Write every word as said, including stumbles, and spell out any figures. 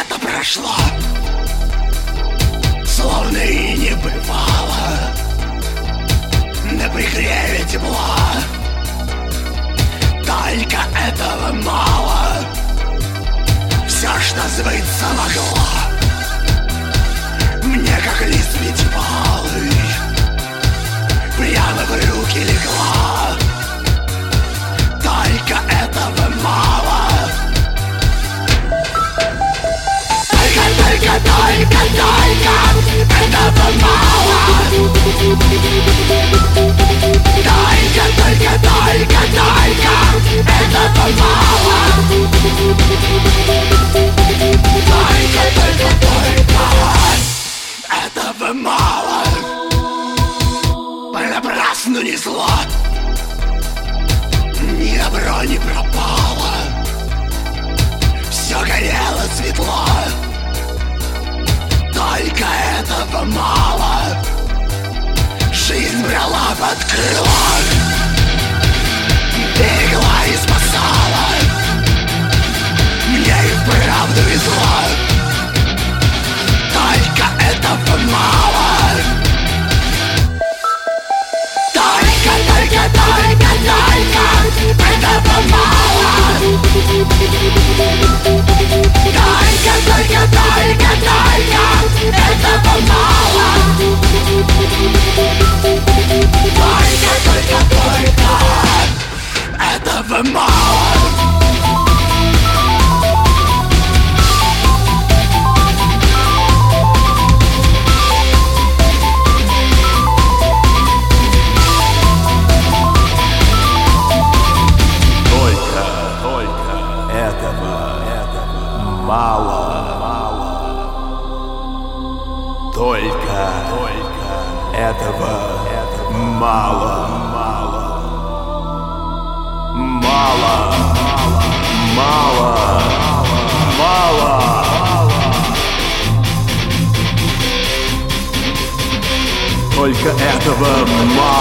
Лето прошло, словно и не бывало. На пригреве тепла, только этого мало. Все, что сбыться могло, мне как лист пятипалый прямо в руки легла. Только этого мало. Только, только, только, только этого мало. Только, только, только, только этого мало. Только, только, только этого мало. Понапрасну ни зло, ни добро не пропало. Все горело светло, только этого мало. Жизнь брала под крыло, берегла и спасала. Мне и вправду везло, только этого мало. Только, только, только, только этого мало. Только, только, только, только этого мало. Только, только, только этого мало. Только, только этого мало, мало, мало, мало, мало. Только этого мало.